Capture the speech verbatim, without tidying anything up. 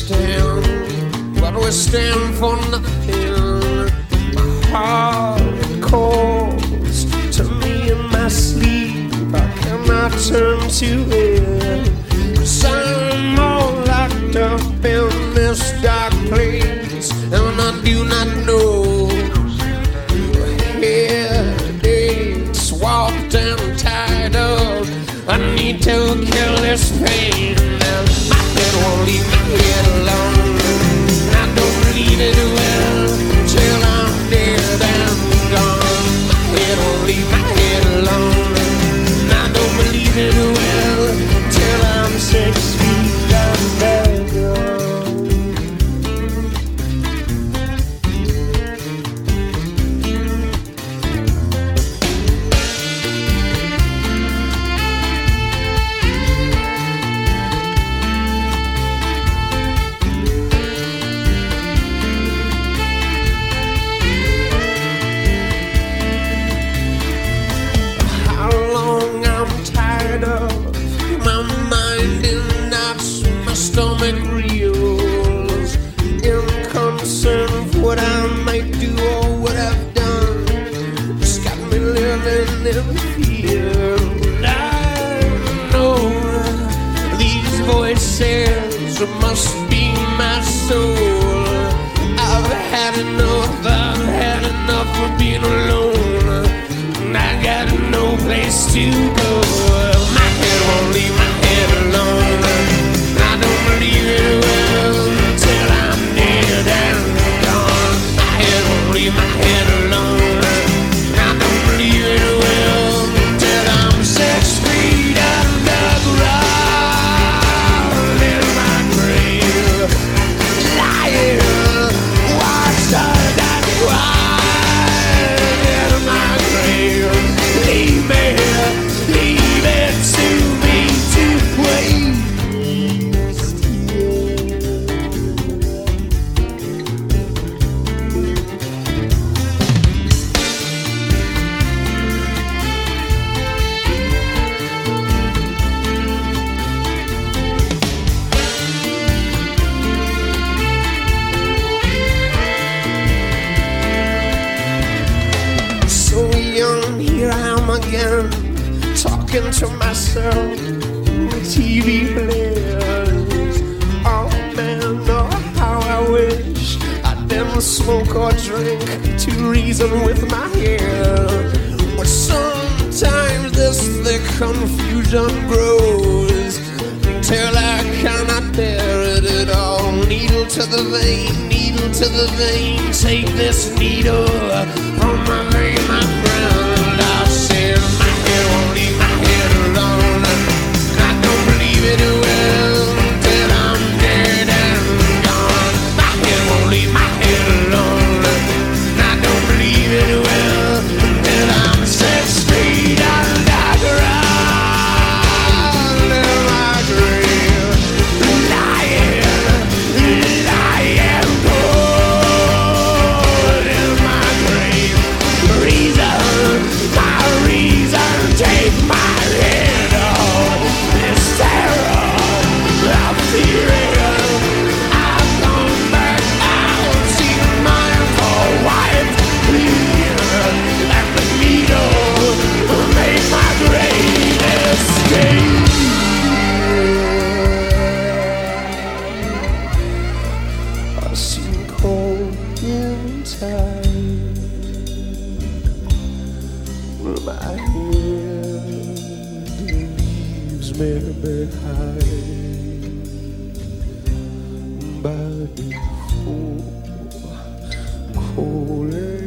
stand, but we stand for nothing. My heart calls to me in my sleep. I cannot turn to it, 'cause I'm all locked up in this dark place, and I do not know. Headaches, warped and tied up. I need to kill this pain. My head won't leave my head alone. I don't believe it will till I'm dead and gone. My head won't leave my head alone. I don't believe it will till I'm six feet underground. Stomach reels in concern of what I might do or what I've done. Just got me living in fear. I know these voices must be my soul. I've had enough, I've had enough of being alone. I got no place to go. My head won't leave my head alone. I don't believe it will till I'm dead and gone. My head won't leave my head alone. I don't believe it will till I'm six feet underground in my grave. Lying, watched and crying in my grave. Leave me, leave it to me to wait. Here I am again, talking to myself. T V players. Oh man, oh how I wish I didn't smoke or drink to reason with my hair. But sometimes this thick confusion grows till I cannot bear it at all. Needle to the vein, needle to the vein. Take this needle from my vein, my friend. I said my head won't leave my head alone. I don't believe it will till I'm dead and gone. My head won't leave my head alone. I don't believe it will till I'm six feet underground in my grave. Lying, lying cold in my grave. Reason, my reason, take my head off. This terror, I'm fearing. I've gone back out, seen my poor wife here, and the needle made my grave escape. I seem cold in time. My head leaves me behind, but before cold.